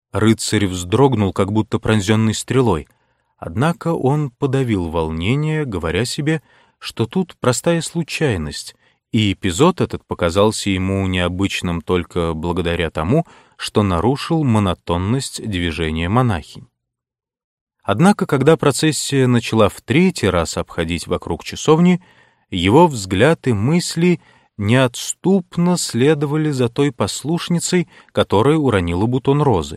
Рыцарь вздрогнул, как будто пронзенный стрелой. Однако он подавил волнение, говоря себе, что тут простая случайность, и эпизод этот показался ему необычным только благодаря тому, что нарушил монотонность движения монахинь. Однако, когда процессия начала в третий раз обходить вокруг часовни, его взгляд и мысли неотступно следовали за той послушницей, которая уронила бутон розы.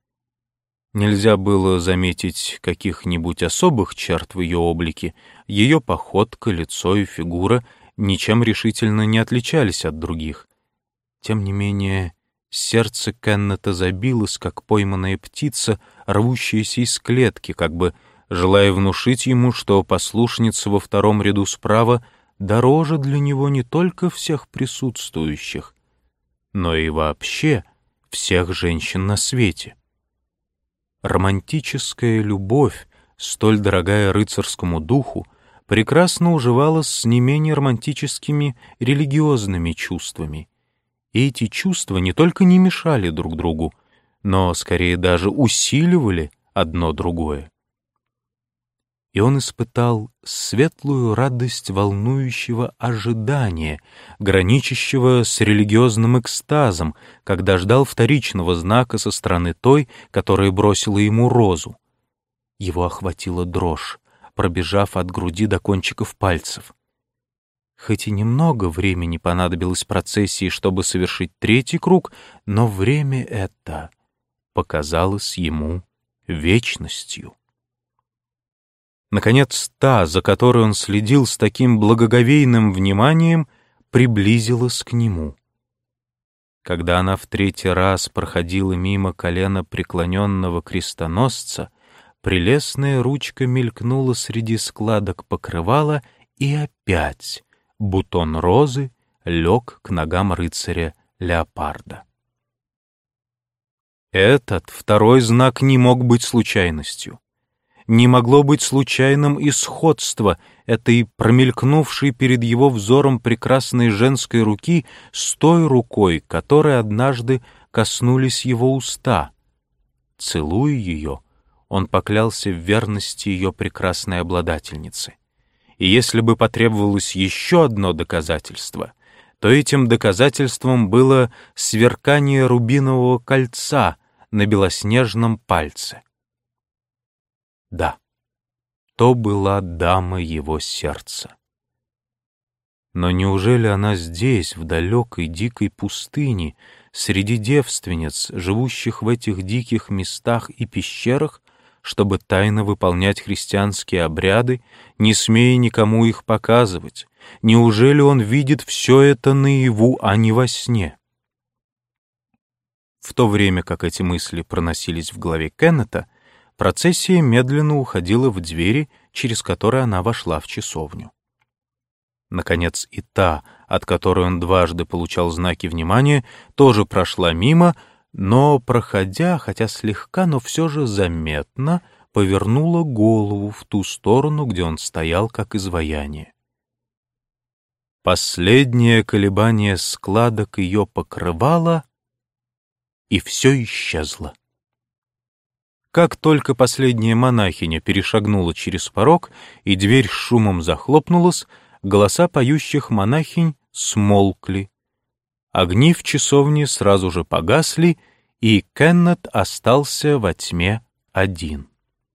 Нельзя было заметить каких-нибудь особых черт в ее облике, ее походка, лицо и фигура ничем решительно не отличались от других. Тем не менее, сердце Кеннета забилось, как пойманная птица, рвущаяся из клетки, как бы желая внушить ему, что послушница во втором ряду справа дороже для него не только всех присутствующих, но и вообще всех женщин на свете. Романтическая любовь, столь дорогая рыцарскому духу, прекрасно уживалась с не менее романтическими религиозными чувствами. И эти чувства не только не мешали друг другу, но скорее даже усиливали одно другое. И он испытал светлую радость волнующего ожидания, граничащего с религиозным экстазом, когда ждал вторичного знака со стороны той, которая бросила ему розу. Его охватила дрожь, пробежав от груди до кончиков пальцев. Хоть и немного времени понадобилось процессии, чтобы совершить третий круг, но время это показалось ему вечностью. Наконец, та, за которой он следил с таким благоговейным вниманием, приблизилась к нему. Когда она в третий раз проходила мимо колена преклоненного крестоносца, прелестная ручка мелькнула среди складок покрывала, и опять бутон розы лег к ногам рыцаря-леопарда. Этот второй знак не мог быть случайностью. Не могло быть случайным и сходство этой промелькнувшей перед его взором прекрасной женской руки с той рукой, которой однажды коснулись его уста. Целуя ее, он поклялся в верности ее прекрасной обладательнице. И если бы потребовалось еще одно доказательство, то этим доказательством было сверкание рубинового кольца на белоснежном пальце. Да, то была дама его сердца. Но неужели она здесь, в далекой дикой пустыне, среди девственниц, живущих в этих диких местах и пещерах, чтобы тайно выполнять христианские обряды, не смея никому их показывать? Неужели он видит все это наяву, а не во сне? В то время как эти мысли проносились в голове Кеннета, процессия медленно уходила в двери, через которые она вошла в часовню. Наконец и та, от которой он дважды получал знаки внимания, тоже прошла мимо, но, проходя, хотя слегка, но все же заметно, повернула голову в ту сторону, где он стоял, как изваяние. Последнее колебание складок ее покрывало, и все исчезло. Как только последняя монахиня перешагнула через порог, и дверь с шумом захлопнулась, голоса поющих монахинь смолкли. Огни в часовне сразу же погасли, и Кеннет остался во тьме один.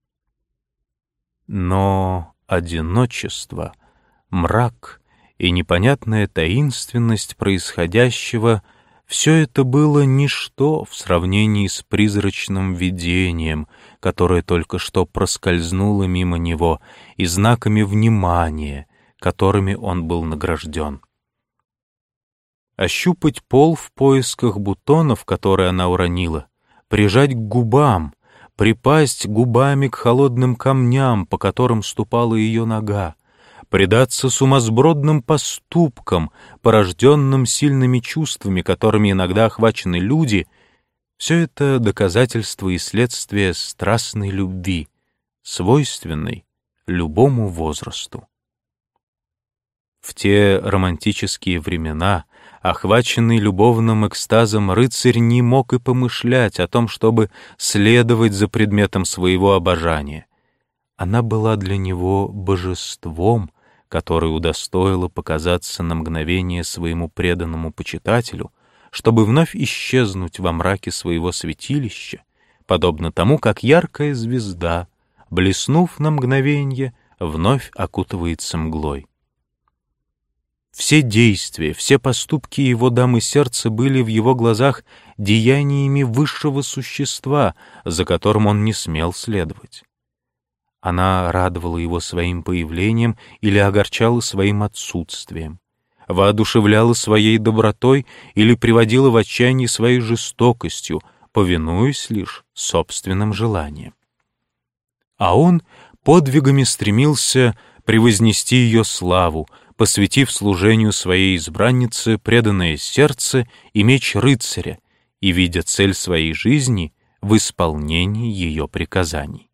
Но одиночество, мрак и непонятная таинственность происходящего — все это было ничто в сравнении с призрачным видением, которое только что проскользнуло мимо него, и знаками внимания, которыми он был награжден. Ощупать пол в поисках бутонов, которые она уронила, прижать к губам, припасть губами к холодным камням, по которым ступала ее нога, предаться сумасбродным поступкам, порожденным сильными чувствами, которыми иногда охвачены люди, все это доказательство и следствие страстной любви, свойственной любому возрасту. В те романтические времена, Охваченный любовным экстазом, рыцарь не мог и помышлять о том, чтобы следовать за предметом своего обожания. Она была для него божеством, которое удостоило показаться на мгновение своему преданному почитателю, чтобы вновь исчезнуть во мраке своего святилища, подобно тому, как яркая звезда, блеснув на мгновенье, вновь окутывается мглой. Все действия, все поступки его дамы сердца были в его глазах деяниями высшего существа, за которым он не смел следовать. Она радовала его своим появлением или огорчала своим отсутствием, воодушевляла своей добротой или приводила в отчаяние своей жестокостью, повинуясь лишь собственным желаниям. А он подвигами стремился превознести ее славу, посвятив служению своей избраннице преданное сердце и меч рыцаря и видя цель своей жизни в исполнении ее приказаний.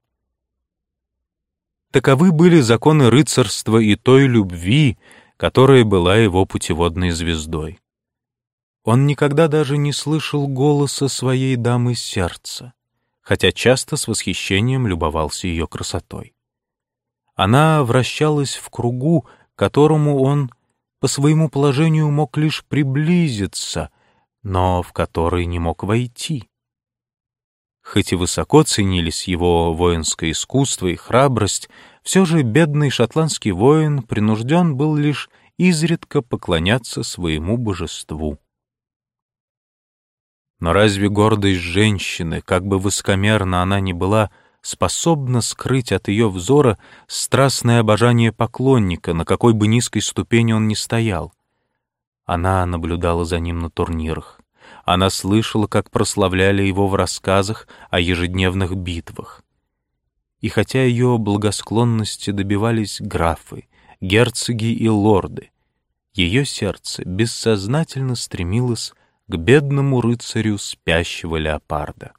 Таковы были законы рыцарства и той любви, которая была его путеводной звездой. Он никогда даже не слышал голоса своей дамы сердца, хотя часто с восхищением любовался ее красотой. Она вращалась в кругу, к которому он по своему положению мог лишь приблизиться, но в который не мог войти. Хоть и высоко ценились его воинское искусство и храбрость, все же бедный шотландский воин принужден был лишь изредка поклоняться своему божеству. Но разве гордость женщины, как бы высокомерна она ни была, способна скрыть от ее взора страстное обожание поклонника, на какой бы низкой ступени он ни стоял? Она наблюдала за ним на турнирах. Она слышала, как прославляли его в рассказах о ежедневных битвах. И хотя ее благосклонности добивались графы, герцоги и лорды, ее сердце бессознательно стремилось к бедному рыцарю спящего леопарда.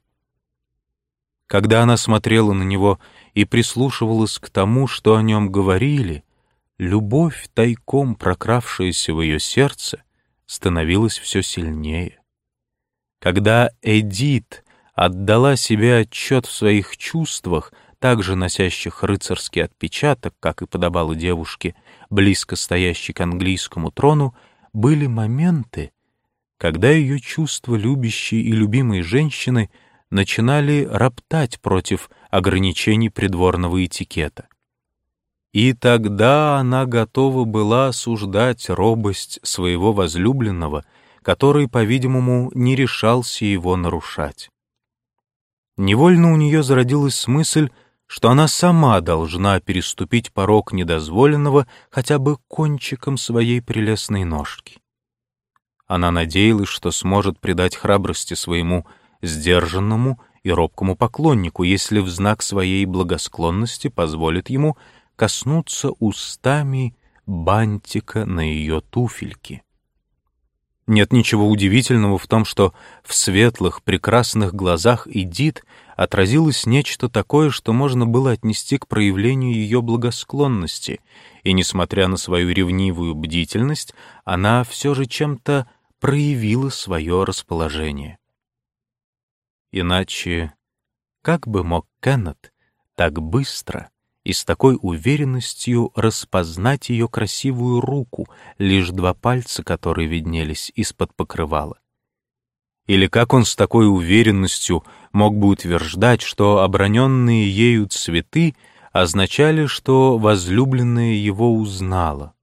Когда она смотрела на него и прислушивалась к тому, что о нем говорили, любовь, тайком прокравшаяся в ее сердце, становилась все сильнее. Когда Эдит отдала себе отчет в своих чувствах, также носящих рыцарский отпечаток, как и подобало девушке, близко стоящей к английскому трону, были моменты, когда ее чувства любящей и любимой женщины начинали роптать против ограничений придворного этикета. И тогда она готова была осуждать робость своего возлюбленного, который, по-видимому, не решался его нарушать. Невольно у нее зародилась мысль, что она сама должна переступить порог недозволенного хотя бы кончиком своей прелестной ножки. Она надеялась, что сможет придать храбрости своему сдержанному и робкому поклоннику, если в знак своей благосклонности позволит ему коснуться устами бантика на ее туфельке. Нет ничего удивительного в том, что в светлых, прекрасных глазах Эдит отразилось нечто такое, что можно было отнести к проявлению ее благосклонности, и, несмотря на свою ревнивую бдительность, она все же чем-то проявила свое расположение. Иначе как бы мог Кеннет так быстро и с такой уверенностью распознать ее красивую руку, лишь 2 пальца, которые виднелись из-под покрывала? Или как он с такой уверенностью мог бы утверждать, что оброненные ею цветы означали, что возлюбленная его узнала?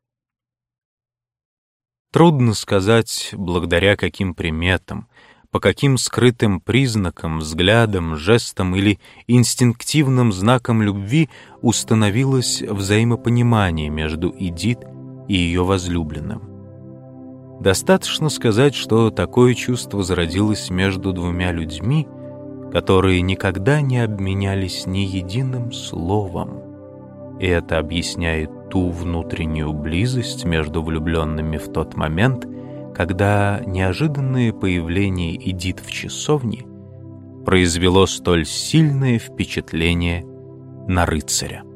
Трудно сказать, благодаря каким приметам, по каким скрытым признакам, взглядам, жестам или инстинктивным знакам любви установилось взаимопонимание между Эдит и ее возлюбленным. Достаточно сказать, что такое чувство зародилось между 2 людьми, которые никогда не обменялись ни единым словом. И это объясняет ту внутреннюю близость между влюбленными в тот момент, когда неожиданное появление Эдит в часовне произвело столь сильное впечатление на рыцаря.